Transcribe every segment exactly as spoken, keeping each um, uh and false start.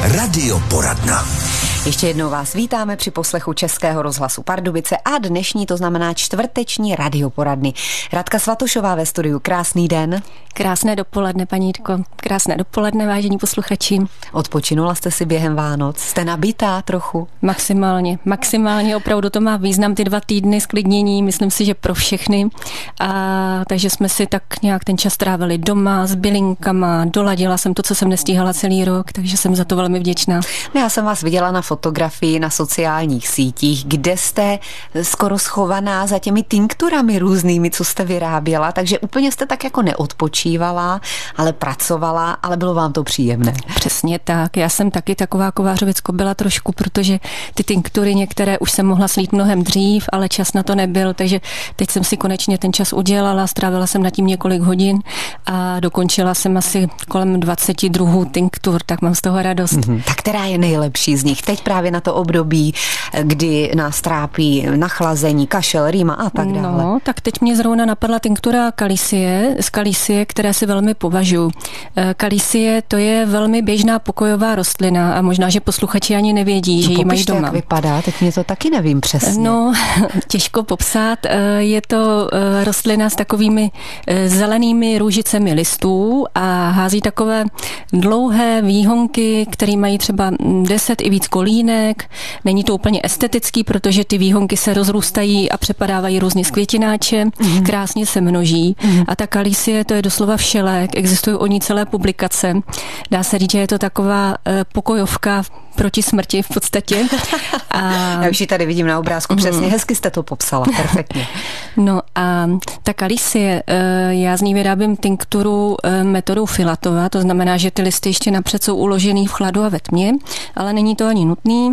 Radioporadna. Ještě jednou vás vítáme při poslechu Českého rozhlasu Pardubice a dnešní, to znamená čtvrteční radioporadny. Radka Svatošová ve studiu. Krásný den. Krásné dopoledne, paní Jitko. Krásné dopoledne, vážení posluchači. Odpočinula jste si během Vánoc? Jste nabitá trochu? Maximálně. Maximálně, opravdu to má význam, ty dva týdny sklidnění, myslím si, že pro všechny. A takže jsme si tak nějak ten čas trávili doma s bylinkama, doladila jsem to, co jsem nestíhala celý rok, takže jsem za to velmi vděčná. No, já jsem vás viděla na fotografii na sociálních sítích, kde jste skoro schovaná za těmi tinkturami různými, co jste vyráběla, takže úplně jste tak jako neodpočívala, ale pracovala, ale bylo vám to příjemné. Přesně tak, já jsem taky taková kovářovicko byla trošku, protože ty tinktury některé už jsem mohla slít mnohem dřív, ale čas na to nebyl, takže teď jsem si konečně ten čas udělala, strávila jsem nad tím několik hodin a dokončila jsem asi kolem dvacet druhů tinktur, tak mám z toho radost. Mm-hmm. Tak která je nejlepší z nich? Teď právě na to období, kdy nás trápí nachlazení, kašel, rýma a tak dále. No, tak teď mě zrovna napadla tinktura kalisie, z kalisie, které si velmi považuji. Kalisie, to je velmi běžná pokojová rostlina a možná, že posluchači ani nevědí, no, že ji mají doma. Jak vypadá, teď mě to taky nevím přesně. No, těžko popsat. Je to rostlina s takovými zelenými růžicemi listů a hází takové dlouhé výhonky, které mají třeba deset i víc kolínek. Není to úplně estetický, protože ty výhonky se rozrůstají a přepadávají různě z květináče, mm. krásně se množí. Mm. A ta kalisie, to je doslova všelék, existují o ní celé publikace. Dá se říct, že je to taková pokojovka proti smrti v podstatě. A... Já už ji tady vidím na obrázku, přesně, mm. hezky jste to popsala, perfektně. No a ta kalisie, já z ní vyrábím tinkturu metodou Filatova, to znamená, že ty listy ještě napřed jsou uložený v chladu a ve tmě, ale není to ani nutný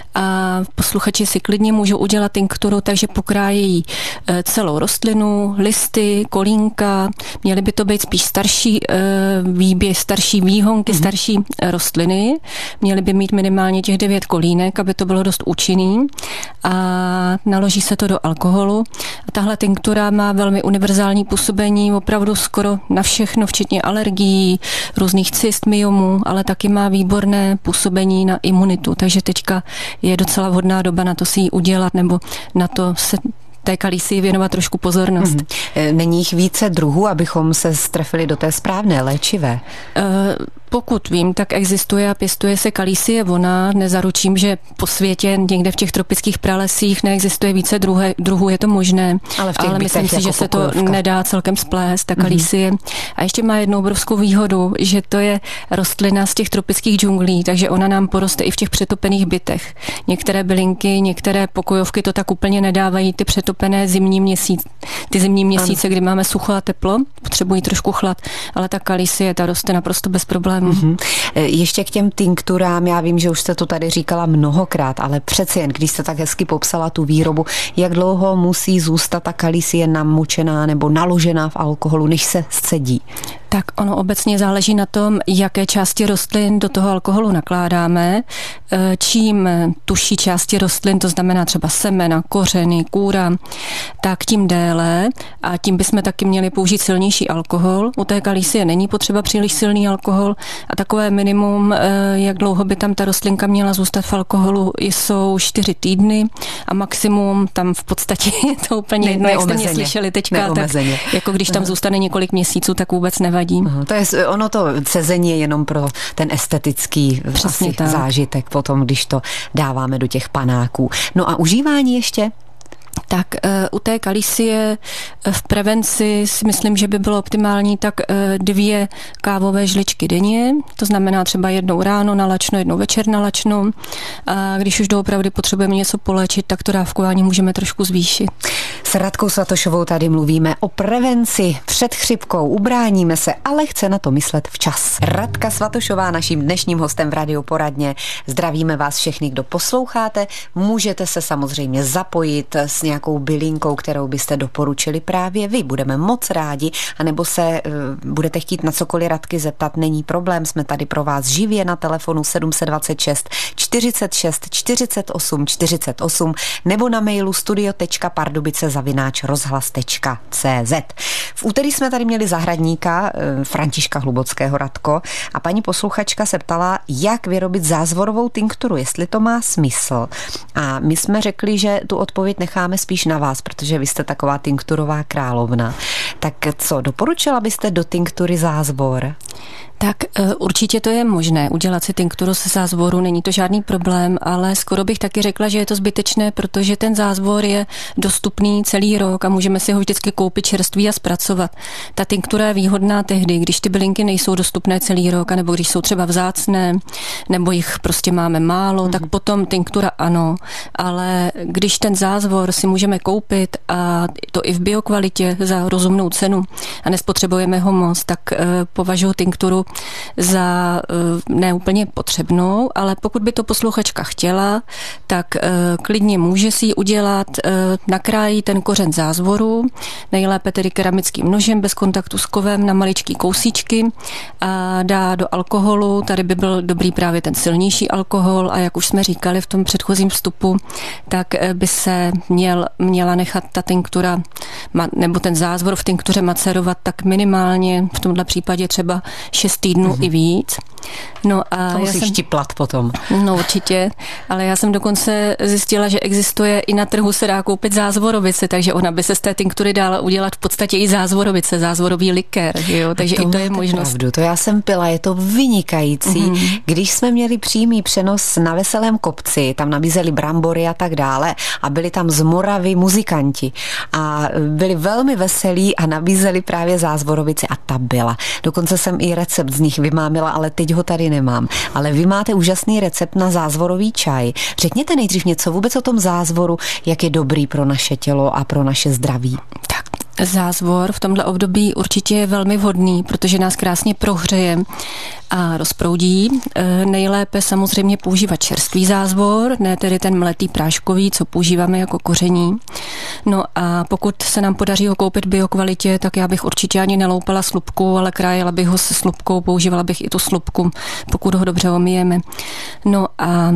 a posluchači si klidně můžou udělat tinkturu, takže pokrájejí celou rostlinu, listy, kolínka, měly by to být spíš starší výběh, starší výhonky, mm. starší rostliny, měly by mít minimálně těch devět kolínek, aby to bylo dost účinný a naloží se to do alkoholu. A tahle tinktura má velmi univerzální působení opravdu skoro na všechno, včetně alergií, různých cyst, myomů, ale taky má výborné působení na imunitu, takže teďka je docela vhodná doba na to si ji udělat nebo na to se té kalisii věnovat trošku pozornost. Mm. Není jich více druhů, abychom se strefili do té správné léčivé? Uh, Pokud vím, tak existuje a pěstuje se kalisie vona. Nezaručím, že po světě někde v těch tropických pralesích neexistuje více druhé, druhů, je to možné. Ale, v těch ale myslím si, jako že se to nedá celkem splést, ta kalisie. Mm-hmm. A ještě má jednu obrovskou výhodu, že to je rostlina z těch tropických džunglí, takže ona nám poroste i v těch přetopených bytech. Některé bylinky, některé pokojovky to tak úplně nedávají, ty přetopené zimní měsíce, ty zimní měsíce, kdy máme sucho a teplo, potřebují trošku chlad, ale ta kalisie, ta roste naprosto bez problémů. Mm-hmm. Ještě k těm tinkturám, já vím, že už jste to tady říkala mnohokrát, ale přeci jen, když jste tak hezky popsala tu výrobu, jak dlouho musí zůstat ta kalisie namočená nebo naložená v alkoholu, než se scedí? Tak ono obecně záleží na tom, jaké části rostlin do toho alkoholu nakládáme. Čím tuší části rostlin, to znamená třeba semena, kořeny, kůra, tak tím déle a tím bychom taky měli použít silnější alkohol. U té kalisie není potřeba příliš silný alkohol a takové minimum, jak dlouho by tam ta rostlinka měla zůstat v alkoholu, jsou čtyři týdny a maximum tam v podstatě je to úplně jedno, jak jste mě slyšeli teďka, tak jako když tam zůstane několik měsíců, tak vůbec nevadí. Aha, to je, ono to sezení je jenom pro ten estetický asi zážitek potom, když to dáváme do těch panáků. No a užívání ještě? Tak u té kalisie v prevenci si myslím, že by bylo optimální tak dvě kávové žličky denně, to znamená třeba jednou ráno nalačno, jednou večer nalačno. A když už doopravdy potřebujeme něco poléčit, tak to dávkování můžeme trošku zvýšit. S Radkou Svatošovou tady mluvíme o prevenci před chřipkou, ubráníme se, ale chce na to myslet včas. Radka Svatošová, naším dnešním hostem v Radioporadně. Zdravíme vás všechny, kdo posloucháte. Můžete se samozřejmě zapojit s nějakou nějakou bylinkou, kterou byste doporučili právě vy. Budeme moc rádi, anebo se uh, budete chtít na cokoliv Radky zeptat, není problém, jsme tady pro vás živě na telefonu sedm dva šest čtyřicet šest čtyřicet osm čtyřicet osm nebo na mailu studio tečka pardubice zavináč rozhlas tečka cé zet. V úterý jsme tady měli zahradníka Františka Hlubockého, Radko, a paní posluchačka se ptala, jak vyrobit zázvorovou tinkturu, jestli to má smysl. A my jsme řekli, že tu odpověď necháme spíš na vás, protože vy jste taková tinkturová královna. Tak co, doporučila byste do tinktury zázvor? Tak určitě to je možné udělat si tinkturu se zázvoru, není to žádný problém, ale skoro bych taky řekla, že je to zbytečné, protože ten zázvor je dostupný celý rok a můžeme si ho vždycky koupit čerstvý a zpracovat. Ta tinktura je výhodná tehdy, když ty bylinky nejsou dostupné celý rok, anebo když jsou třeba vzácné, nebo jich prostě máme málo, mm. tak potom tinktura ano, ale když ten zázvor si můžeme koupit a to i v biokvalitě za rozumnou cenu a nespotřebujeme ho moc, tak uh, považuji tinkturu za uh, neúplně potřebnou, ale pokud by to posluchačka chtěla, tak uh, klidně může si ji udělat, uh, nakrájí ten kořen zázvoru, nejlépe tedy keramickým nožem bez kontaktu s kovem na maličký kousíčky a dá do alkoholu, tady by byl dobrý právě ten silnější alkohol a jak už jsme říkali v tom předchozím vstupu, tak by se měl, měla nechat ta tinktura nebo ten zázvor v tinktuře macerovat tak minimálně, v tomhle případě třeba šest týdnů mm-hmm. i víc. No a to musíš já jsem, štiplat potom. No určitě, ale já jsem dokonce zjistila, že existuje i na trhu se dá koupit zázvorovice, takže ona by se z té tinktury dala udělat v podstatě i zázvorovice, zázvorový likér, jo, takže to i to je možnost. Pravdu, to já jsem pila, je to vynikající. Mm-hmm. Když jsme měli přímý přenos na Veselém kopci, tam nabízeli brambory a tak dále a byli tam z Moravy muzikanti a byli velmi veselí a nabízeli právě zázvorovici a ta byla. Dokonce jsem i recept z nich vymámila, ale teď ho tady nemám. Ale vy máte úžasný recept na zázvorový čaj. Řekněte nejdřív něco vůbec o tom zázvoru, jak je dobrý pro naše tělo a pro naše zdraví. Tak. Zázvor v tomhle období určitě je velmi vhodný, protože nás krásně prohřeje a rozproudí. Nejlépe samozřejmě používat čerstvý zázvor, ne tedy ten mletý práškový, co používáme jako koření. No a pokud se nám podaří ho koupit v biokvalitě, tak já bych určitě ani neloupala slupku, ale krájela bych ho se slupkou, používala bych i tu slupku, pokud ho dobře omijeme. No a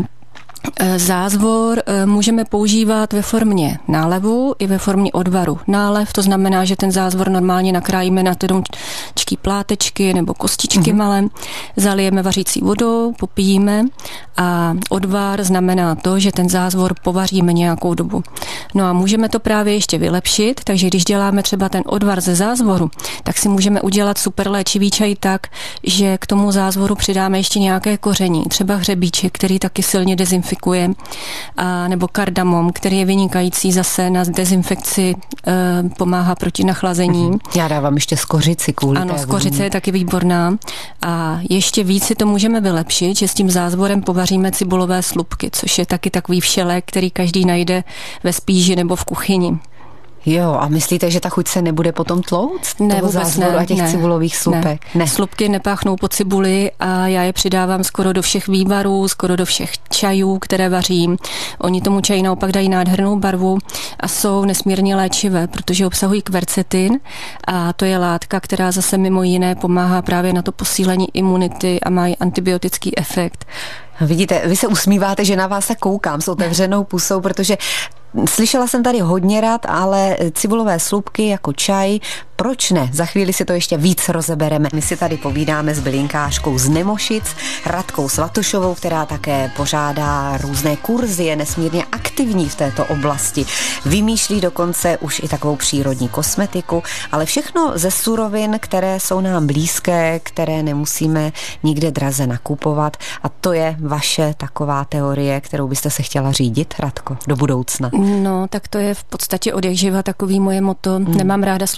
zázvor můžeme používat ve formě nálevu i ve formě odvaru. Nálev, to znamená, že ten zázvor normálně nakrájíme na tenoučký plátečky nebo kostičky mm-hmm. malé, zalijeme vařící vodou, popijíme a odvar znamená to, že ten zázvor povaříme nějakou dobu. No a můžeme to právě ještě vylepšit, takže když děláme třeba ten odvar ze zázvoru, tak si můžeme udělat super léčivý čaj tak, že k tomu zázvoru přidáme ještě nějaké koření, třeba hřebíček, který taky silně dezinfikuje, a nebo kardamom, který je vynikající zase na dezinfekci, e, pomáhá proti nachlazení. Já dávám ještě skořici kvůli Ano, skořice je taky výborná. A ještě víc si to můžeme vylepšit, že s tím zázvorem povaříme cibulové slupky, což je taky takový všelek, který každý najde ve spíži nebo v kuchyni. Jo, a myslíte, že ta chuť se nebude potom tlouct? Ne, vůbec ne. A těch ne, cibulových slupek? Ne. ne. Slupky nepáchnou po cibuli a já je přidávám skoro do všech vývarů, skoro do všech čajů, které vařím. Oni tomu čaji naopak dají nádhernou barvu a jsou nesmírně léčivé, protože obsahují kvercetin a to je látka, která zase mimo jiné pomáhá právě na to posílení imunity a má antibiotický efekt. Vidíte, vy se usmíváte, že na vás se koukám s otevřenou pusou, protože slyšela jsem tady hodně rad, ale cibulové slupky jako čaj, proč ne? Za chvíli si to ještě víc rozebereme. My si tady povídáme s bylinkářkou z Nemošic, Radkou Svatošovou, která také pořádá různé kurzy, je nesmírně aktivní v této oblasti. Vymýšlí dokonce už i takovou přírodní kosmetiku, ale všechno ze surovin, které jsou nám blízké, které nemusíme nikde draze nakupovat. A to je vaše taková teorie, kterou byste se chtěla řídit, Radko, do budoucna. No, tak to je v podstatě od jak živa takový moje motto. Hmm. Nemám ráda složitý věci.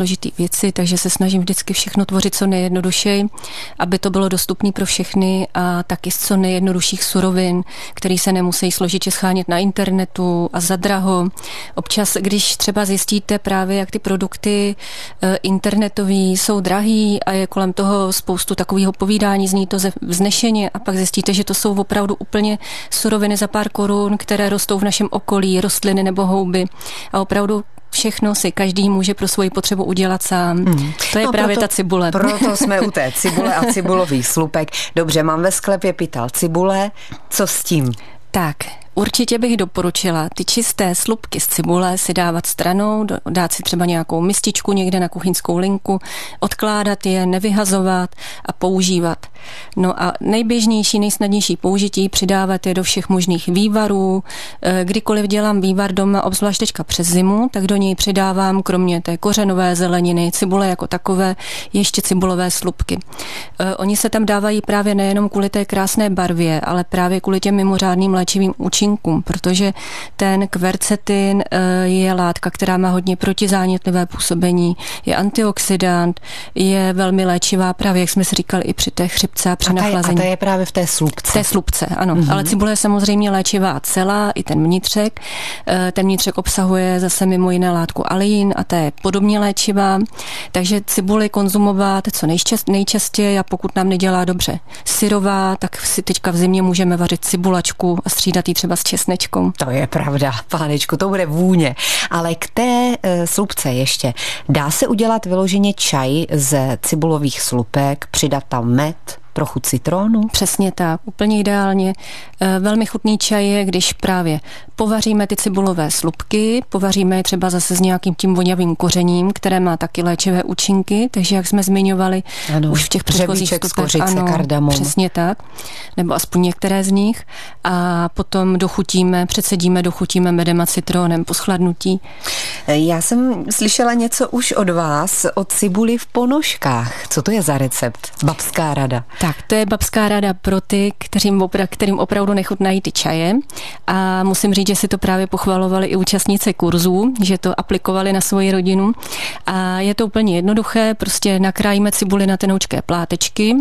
věci, takže se snažím vždycky všechno tvořit co nejjednodušeji, aby to bylo dostupné pro všechny a taky z co nejjednodušších surovin, které se nemusí složitě schánět na internetu a za draho. Občas, když třeba zjistíte právě, jak ty produkty internetový jsou drahý a je kolem toho spoustu takového povídání, zní to vznešeně a pak zjistíte, že to jsou opravdu úplně suroviny za pár korun, které rostou v našem okolí, rostliny nebo houby a opravdu všechno si každý může pro svoji potřebu udělat sám. Hmm. To je no právě proto, ta cibule. Proto jsme u té cibule a cibulových slupek. Dobře, mám ve sklepě pytel cibule. Co s tím? Tak, určitě bych doporučila ty čisté slupky z cibule si dávat stranou, dát si třeba nějakou mističku někde na kuchyňskou linku, odkládat je, nevyhazovat a používat. No a nejběžnější, nejsnadnější použití přidávat je do všech možných vývarů. Kdykoliv dělám vývar doma, obzvlášť teďka přes zimu, tak do něj přidávám kromě té kořenové zeleniny, cibule jako takové, ještě cibulové slupky. Oni se tam dávají právě nejenom kvůli té krásné barvě, ale právě kvůli těm mimořádným léčivým účinkům, protože ten kvercetin je látka, která má hodně protizánětlivé působení, je antioxidant, je velmi léčivá právě, jak jsme si říkali, i při té chřipce a při nachlazení. A ta je právě v té slupce. V té slupce, ano. Mm-hmm. Ale cibule je samozřejmě léčivá celá, i ten vnitřek. Ten vnitřek obsahuje zase mimo jiné látku alein a ta je podobně léčivá. Takže cibuli konzumovat co nejčastěji a pokud nám nedělá dobře syrová, tak si teďka v zimě můžeme vařit cibulačku a střídat ji třeba s česnečkou. To je pravda, pánečku, to bude vůně. Ale k té e, slupce ještě. Dá se udělat vyloženě čaj ze cibulových slupek, přidat tam med, trochu citrónu? Přesně tak, úplně ideálně. Velmi chutný čaj je, když právě povaříme ty cibulové slupky, povaříme je třeba zase s nějakým tím voňavým kořením, které má taky léčivé účinky, takže jak jsme zmiňovali ano, už v těch předchozích vstupech, ano, kardamom. Přesně tak, nebo aspoň některé z nich a potom dochutíme, předsedíme, dochutíme medem a citrónem po schladnutí. Já jsem slyšela něco už od vás o cibuli v ponožkách. Co to je za recept? Babská rada. Tak, to je babská rada pro ty, kterým, opra- kterým opravdu nechutnají ty čaje a musím říct, že si to právě pochvalovali i účastnice kurzů, že to aplikovali na svoji rodinu a je to úplně jednoduché, prostě nakrájíme cibuli na tenoučké plátečky,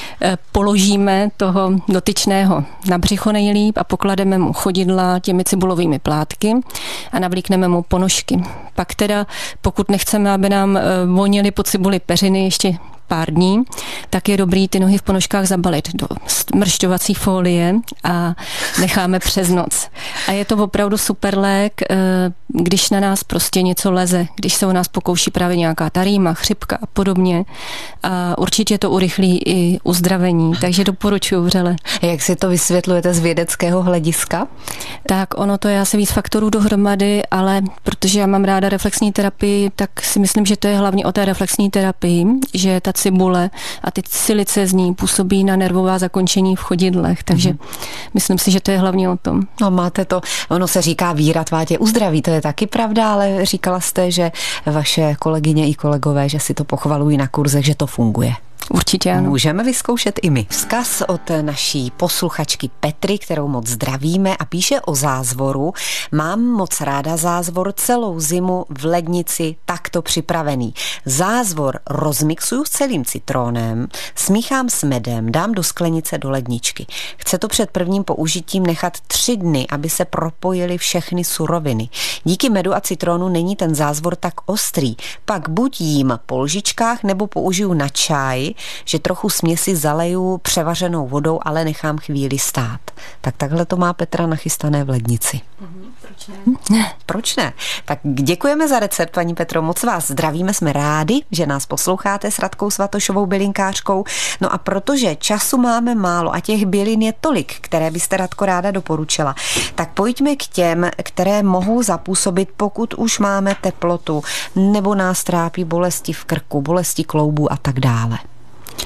položíme toho dotyčného na břicho nejlíp a poklademe mu chodidla těmi cibulovými plátky a navlíkneme mu ponožky. Pak teda, pokud nechceme, aby nám vonily po cibuli peřiny ještě pár dní, tak je dobrý ty nohy v ponožkách zabalit do mršťovací folie a necháme přes noc. A je to opravdu super lék, když na nás prostě něco leze, když se u nás pokouší právě nějaká ta rýma, chřipka a podobně. A určitě to urychlí i uzdravení, takže doporučuji vřele. Jak si to vysvětlujete z vědeckého hlediska? Tak ono to je asi víc faktorů dohromady, ale protože já mám ráda reflexní terapii, tak si myslím, že to je hlavně o té reflexní terapii, že ta cibule a ty silice z ní působí na nervová zakončení v chodidlech, takže mm-hmm. myslím si, že to je hlavně o tom. No máte to, ono se říká víra tvá tě uzdraví, to je taky pravda, ale říkala jste, že vaše kolegyně i kolegové, že si to pochvalují na kurzech, že to funguje. Určitě ano. Můžeme vyzkoušet i my. Vzkaz od naší posluchačky Petry, kterou moc zdravíme a píše o zázvoru. Mám moc ráda zázvor, celou zimu v lednici takto připravený. Zázvor rozmixuju s celým citrónem, smíchám s medem, dám do sklenice do ledničky. Chce to před prvním použitím nechat tři dny, aby se propojily všechny suroviny. Díky medu a citrónu není ten zázvor tak ostrý. Pak buď jím po lžičkách, nebo použiju na čaj, že trochu směsi zaleju převařenou vodou, ale nechám chvíli stát. Tak takhle to má Petra nachystané v lednici. Mhm, proč ne? Proč ne? Tak děkujeme za recept, paní Petro, moc vás zdravíme, jsme rádi, že nás posloucháte s Radkou Svatošovou bylinkářkou. No a protože času máme málo a těch bylin je tolik, které byste, Radko, ráda doporučila, tak pojďme k těm, které mohou zapůsobit, pokud už máme teplotu nebo nás trápí bolesti v krku, bolesti kloubů a tak dále.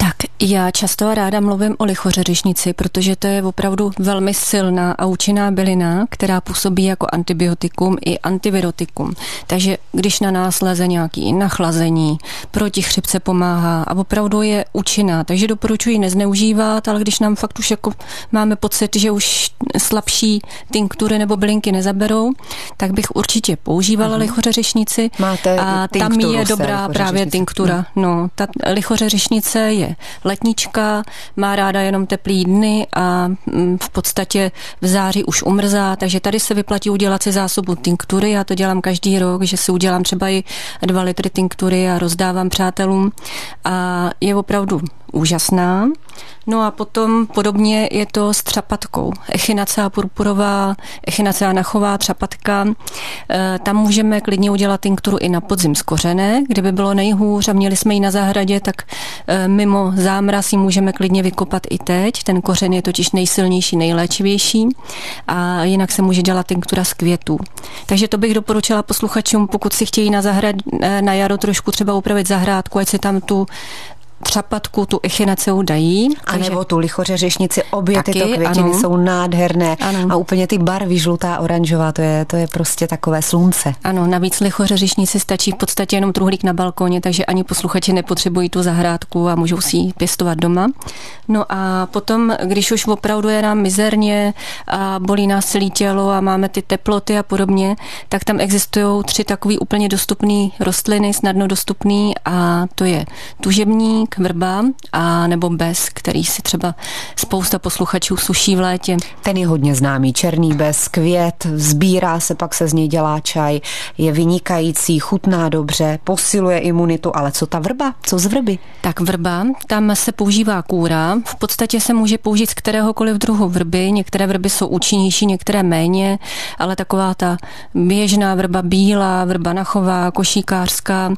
Tak já často a ráda mluvím o lichořeřišnici, protože to je opravdu velmi silná a účinná bylina, která působí jako antibiotikum i antivirotikum. Takže když na nás leze nějaký nachlazení, proti chřipce pomáhá a opravdu je účinná. Takže doporučuji nezneužívat, ale když nám fakt už jako máme pocit, že už slabší tinktury nebo bylinky nezaberou, tak bych určitě používala uh-huh. lichořeřišnici. Máte a tam je dobrá právě tinktura. No, ta lichořeřišnice je letnička, má ráda jenom teplý dny a v podstatě v září už umrzá, takže tady se vyplatí udělat si zásobu tinktury. Já to dělám každý rok, že si udělám třeba i dva litry tinktury a rozdávám přátelům a je opravdu úžasná. No a potom podobně je to s třapatkou. Echinacea purpurová, echinacea nachová třapatka. E, tam můžeme klidně udělat tinkturu i na podzim z kořene. Kdyby bylo nejhůř a měli jsme ji na zahradě, tak e, mimo zámraz ji můžeme klidně vykopat i teď. Ten kořen je totiž nejsilnější, nejléčivější a jinak se může dělat tinktura z květů. Takže to bych doporučila posluchačům, pokud si chtějí na, zahrad, na jaro trošku třeba upravit zahrádku, ať si tam tu třapatku, tu echinaceu dají. A nebo tu lichořeřišnici, obě taky, tyto květiny ano. jsou nádherné. Ano. A úplně ty barvy žlutá, oranžová, to je, to je prostě takové slunce. Ano, navíc lichořeřišnici stačí v podstatě jenom truhlík na balkoně, takže ani posluchači nepotřebují tu zahrádku a můžou si ji pěstovat doma. No a potom, když už opravdu je nám mizerně a bolí nás celé tělo a máme ty teploty a podobně, tak tam existují tři takový úplně dostupný rostliny, snadno dostupný a to je tužebník, vrba a nebo bez, který si třeba spousta posluchačů suší v létě. Ten je hodně známý, černý bez, květ, sbírá se, pak se z něj dělá čaj, je vynikající, chutná dobře, posiluje imunitu, ale co ta vrba? Co z vrby? Tak vrba, tam se používá kůra, v podstatě se může použít z kteréhokoliv druhu vrby, některé vrby jsou účinnější, některé méně, ale taková ta běžná vrba bílá, vrba nachová, košíkářská,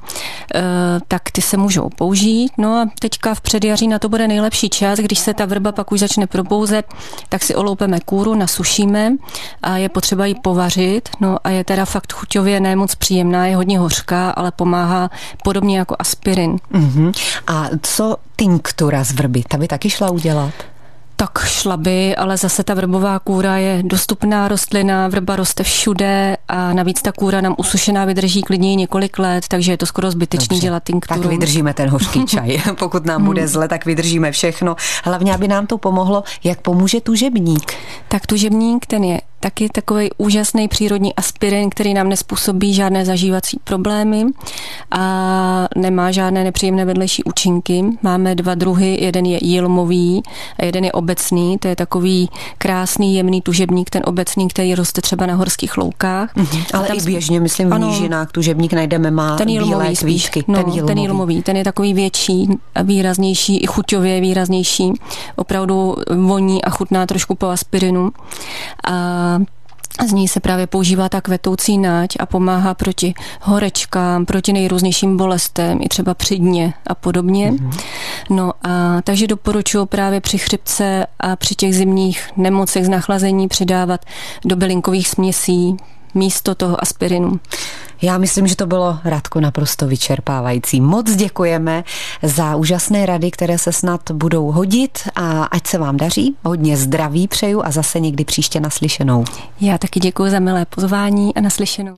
tak ty se můžou použít. No a teďka v předjaří na to bude nejlepší čas, když se ta vrba pak už začne probouzet, tak si oloupeme kůru, nasušíme a je potřeba ji povařit. No a je teda fakt chuťově ne moc příjemná, je hodně hořká, ale pomáhá podobně jako aspirin. Uh-huh. A co tinktura z vrby? Ta by taky šla udělat? Tak šla by, ale zase ta vrbová kůra je dostupná rostlina, vrba roste všude a navíc ta kůra nám usušená vydrží klidně několik let, takže je to skoro zbytečný dělat tinkturu. Tak vydržíme ten hořký čaj. Pokud nám bude zle, tak vydržíme všechno. Hlavně, aby nám to pomohlo, jak pomůže tužebník. Tak tužebník, ten je taky takový úžasný přírodní aspirin, který nám nespůsobí žádné zažívací problémy a nemá žádné nepříjemné vedlejší účinky. Máme dva druhy, jeden je jilmový a jeden je obecný, to je takový krásný, jemný tužebník, ten obecný, který roste třeba na horských loukách. Mm-hmm. Ale tam i běžně, myslím, v nížinách tužebník najdeme, má ten bílé kvíčky. No, ten jilmový. ten jilmový, ten je takový větší a výraznější, i chuťově výraznější. Opravdu voní a chutná trošku po aspirinu. A z ní se právě používá ta kvetoucí náť a pomáhá proti horečkám, proti nejrůznějším bolestem, i třeba při dně a podobně. Mm-hmm. No a takže doporučuji právě při chřipce a při těch zimních nemocech z nachlazení přidávat do bylinkových směsí místo toho aspirinu. Já myslím, že to bylo, Radko, naprosto vyčerpávající. Moc děkujeme za úžasné rady, které se snad budou hodit a ať se vám daří. Hodně zdraví přeju a zase někdy příště naslyšenou. Já taky děkuji za milé pozvání a naslyšenou.